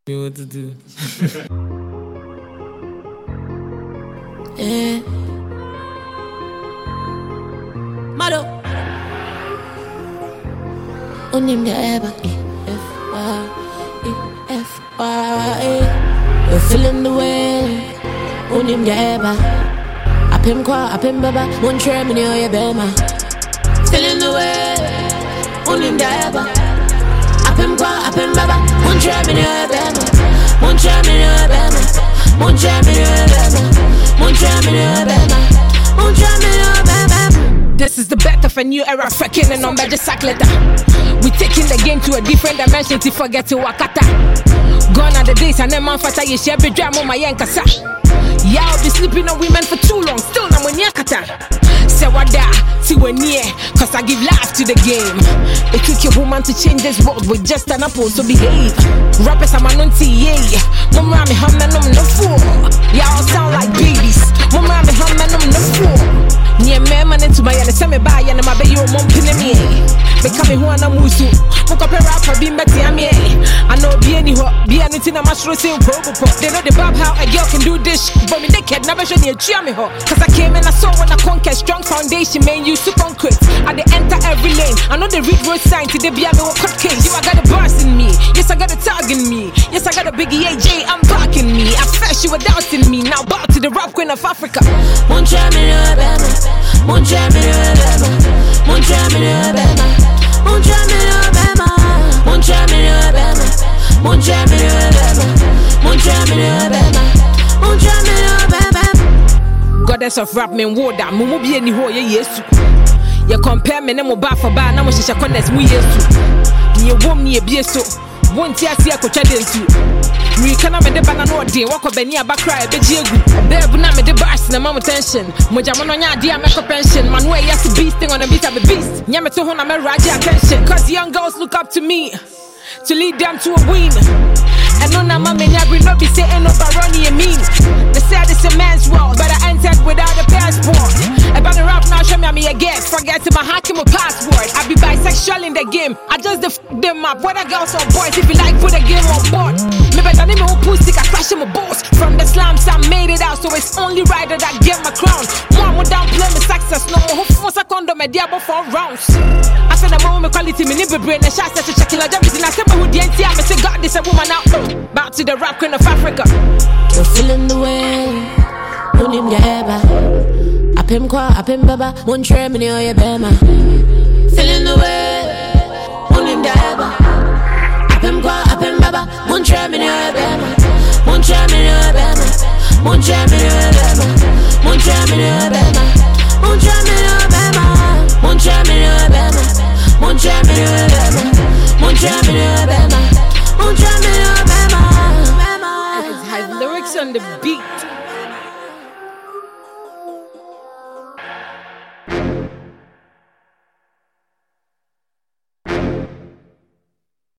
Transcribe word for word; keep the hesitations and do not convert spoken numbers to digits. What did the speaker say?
You what to do? Yeah. Mado. Unim ya eba. E F Y E F Y. You're feeling the way. Unim ya eba. Apim kwa apim baba. Muntre mini oye bema. Feeling the way. Unim ya eba. Apim kwa apim baba. Muntre mini oye bema. Muntre mini oye bema. Muntre mini oye bema. Muntre mini oye bema. Muntre mini oye bema. This is the birth of a new era, freaking and on just sack letter. We taking the game to a different dimension to forget to Wakata. Gone are the days and then man fata you share be drama my yankasa. Yeah, I'll be sleeping on women for too long, still I'm on yakata. Say what da, see when near, cause I give life to the game. It took a woman to change this world with just an apple to behave. Rappers I'm on T A, Mama me hum and I'm no fool. Y'all sound like babies, Mama me hum and I'm no fool. Nye me man into my yana send me by yana my baby your mom pin me. Become who ana musu. Muka pe rapper be meti ame. I know be any ho be anything I'm sure say go go. They know the bab how a girl can do this, but me they can never show me a me ho. Cause I came and I saw when I conquer strong foundation man you to concrete. I they enter every lane. I know the read road sign to the be a me cut case. You I got a boss in me. Yes I got a tag in me. Yes I got a biggie A J. I'm backing me. At first you were doubting me. Now back to the rap queen of Africa. Mon champion Alabama. Mon champion Alabama. Mon champion Alabama. Mon champion Alabama. Mon champion Alabama. Mon champion Alabama. Mon champion Alabama. Mon champion Alabama. Goddess of rap men woda. Mumu bi eni ho ye yesu. You compare me nemo ba for ba na mo shisha connect mu yesu. Ni wom ni ebie so. Won't ya see a coach dentu. We cannot me the banana no day. Walk up any aba cry be jiegu. Babe na me the bars na mama tension. Moja mono nya dia make pension. Man way yes beast thing on the beat of a beast. Nya me to ho na me raji attention. Cause young girls look up to me to lead them to a win. And no na mama nya bring no be say ain't no baroni and mean. They said it's a man's world, but I entered without a passport. About the rap now show me me again. Forget my hacking my password. I be bisexual in the game. I just the f them up. Whether girls or boys, if you like put the game on board. Me better name me who pussy I crash my balls. From the slums I made it out, so it's only right that I get my crown. One more down play my success. No more who force a condom me diabo for rounds. I said the moment me quality me nibble brain and shots that you check like everything. I said me who the N T I me say God this a woman out. Back to the rap queen of Africa. You're feeling the way. Unim ya eba. Apim kwa apim baba. Muntre mini oye bema. Feeling the way. Unim ya eba. Apim kwa apim baba. Muntre mini oye bema. Muntre mini oye bema. Muntre mini oye bema. Muntre mini oye bema. Muntre mini oye bema. Muntre mini oye bema. Muntre mini oye bema. Muntre mini oye bema. Muntre mini oye bema. Lyrics on the beat.